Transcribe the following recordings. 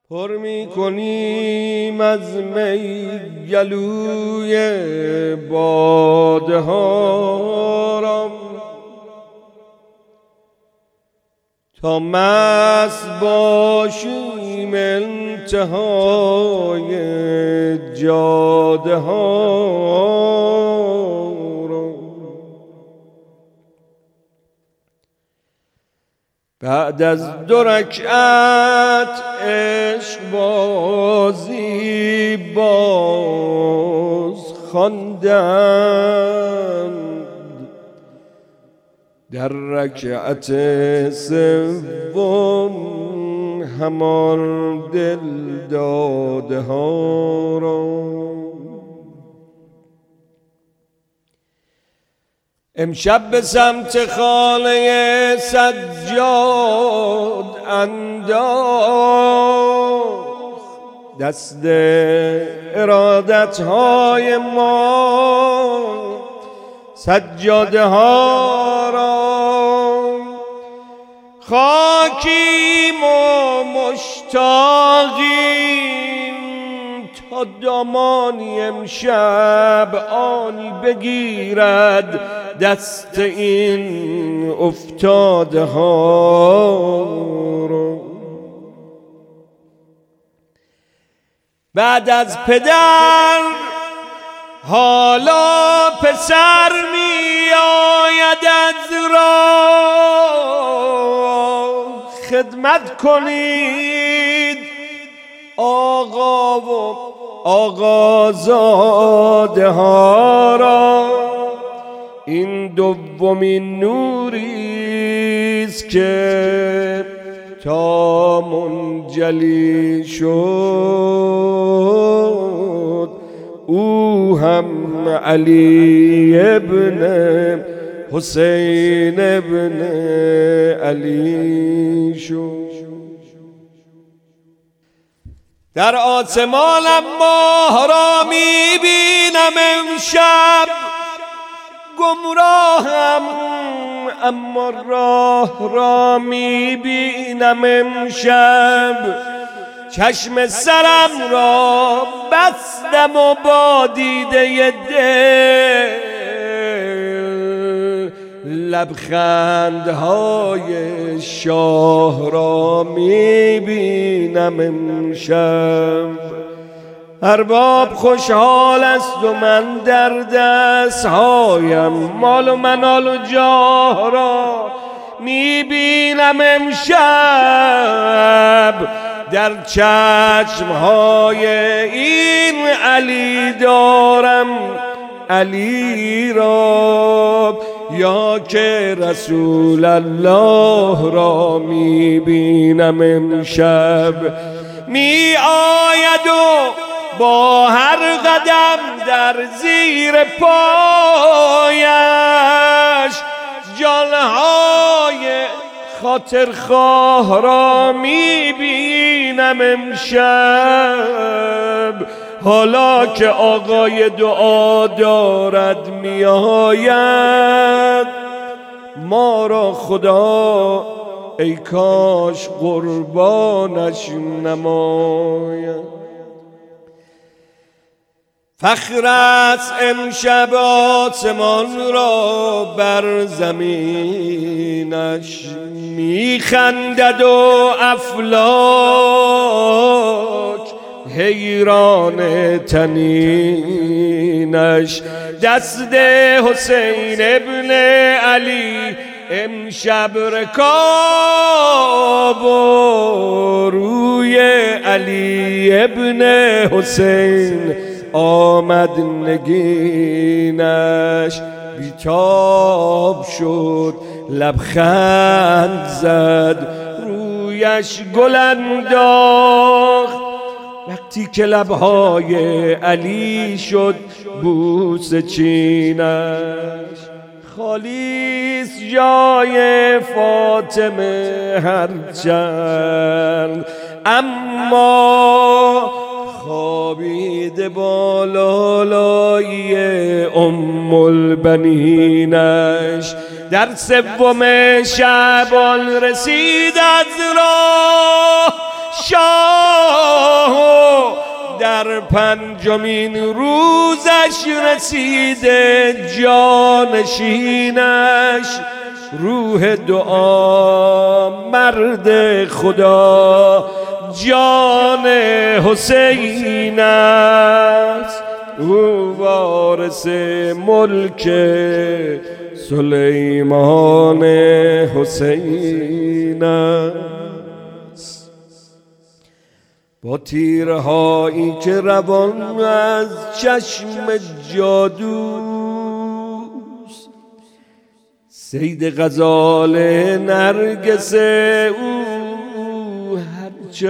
پر می کنیم از می گلوی باده ها را تا مست باشیم انتهای جاده ها را. بعد از 2 رکعت عشق بازی باز خواندند، در رکعت 3 همان دل داده ها را. امشب به سمت خانه سجاد انداخت دست ارادتهای ما سجاده ها را. خاکیم و مشتاقیم تا دامانی امشب آنی بگیرد دست این افتاده ها را. بعد از پدر حالا پسر می آید از راه، خدمت کنید آقا و آقازاده ها را. این دومین نوریست که تا منجلی شد او هم علی ابن حسین ابن علی شد. در آسمانم ماه را میبینم امشب، گمراهم اما راه را میبینم امشب. چشم سرم را بستم و با دیده دل لبخندهای شاه را میبینم امشب. ارباب خوشحال است و من در دستهایم مال و منال و جاه را میبینم امشب. در چشمهای این علی دارم علی را، یا که رسول الله را میبینم امشب. می آید و با هر قدم در زیر پایش جانهای خاطرخواه را میبینم امشب. حالا که آقای دعا دارد میآید، ما را خدا ای کاش قربانش نماید. فخر است امشب آسمان را بر زمینش میخندد و افلاک حیران تنینش. دست حسین ابن علی امشب رکاب و روی علی ابن حسین آمد نگینش. بیتاب شد لبخند زد رویش گل انداخت. وقتی که لبهای علی شد بوسه چینش. خالیس جای فاطمه هرچند، اما خوابیده با لالایی البنینش. در 3 شعبان رسید از راه شاه بر پنجمین روزش رسیده جانشینش روح دعا مرد خدا جان حسین است او وارث ملک سلیمان حسین است. با تیرهایی که روان از چشم جادوست صید غزال نرگس او هرچه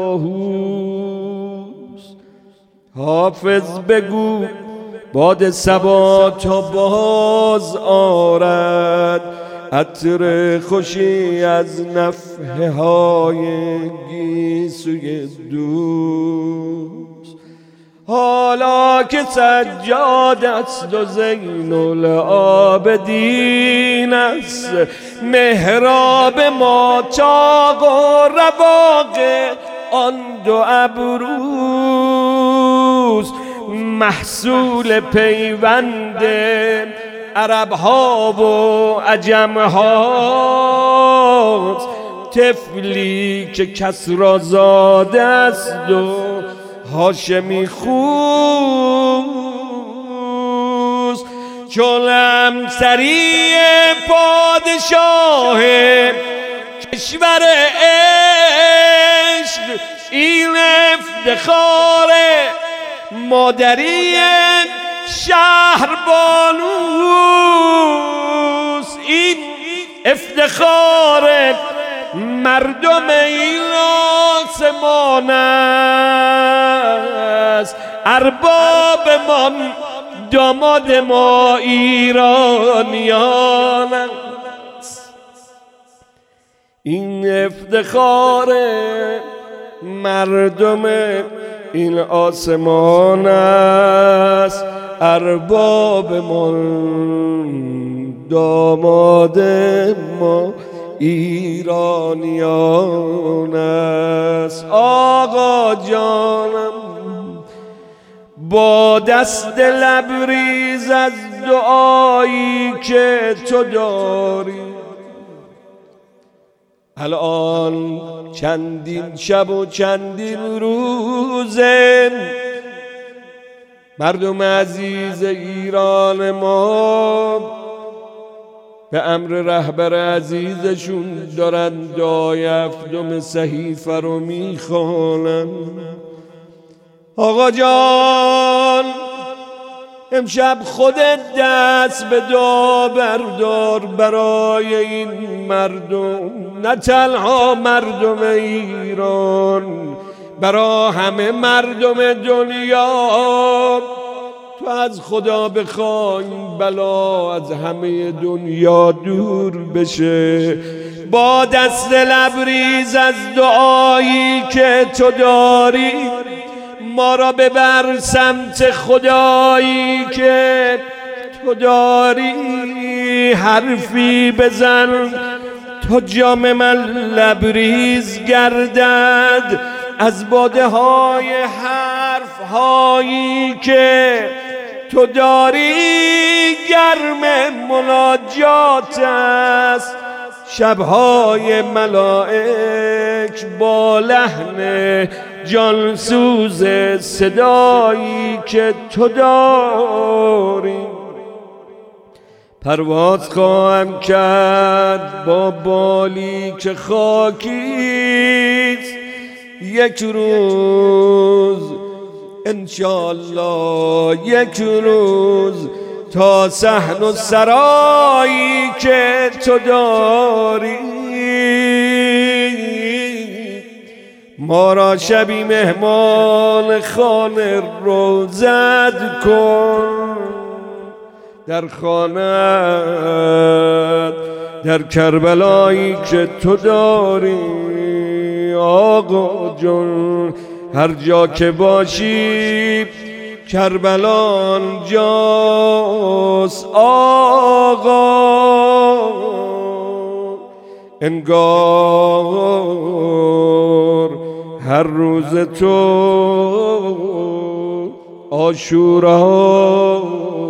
آهوست. حافظ بگو باد صبا تا باز آرد عطر خوشی از نفحه های گیسوی دوست. حالا که سجاد است و زین العابدین است محراب ما چاق و رواق آن دو ابروست. محصول پیوند عرب ها و عجم هاست طفلی که کسری زاده است و هاشمی خوست. چون همسری پادشاه کشور عشق این افتخار مادری شهر بانوست. این افتخار مردم این آسمان است. ارباب ما داماد ما ایرانیان است. این افتخار مردم این آسمان است. ارباب ما داماد ما ایرانیان است. آقا جانم با دست لبریز از دعایی که تو داری الان چندین شب و چندین روزه مردم عزیز ایران ما به امر رهبر عزیزشون دارن دعای هفتم صحیفه رو میخوانن. آقا جان امشب خودت دست به دعا بردار برای این مردم، نه تنها مردم ایران، برای همه مردم دنیا. تو از خدا بخوای این بلا از همه دنیا دور بشه. با دست لبریز از دعایی که تو داری ما را ببر سمت خدایی که تو داری. حرفی بزن تا جام من لبریز گردد از باده های حرف هایی که تو داری. گرم مناجات است شبهای ملائک با لحن جانسوز صدایی که تو داری. پرواز خواهم کرد با بالی که خاکیست یک روز انشالله، یک روز تا صحن و سرایی که تو داری. ما را شبی مهمان خانه روزت کن، در خانه در کربلایی که تو داری. آقا جون هر جا که باشی کربلا جاست. آقا انگار هر روز تو عاشورا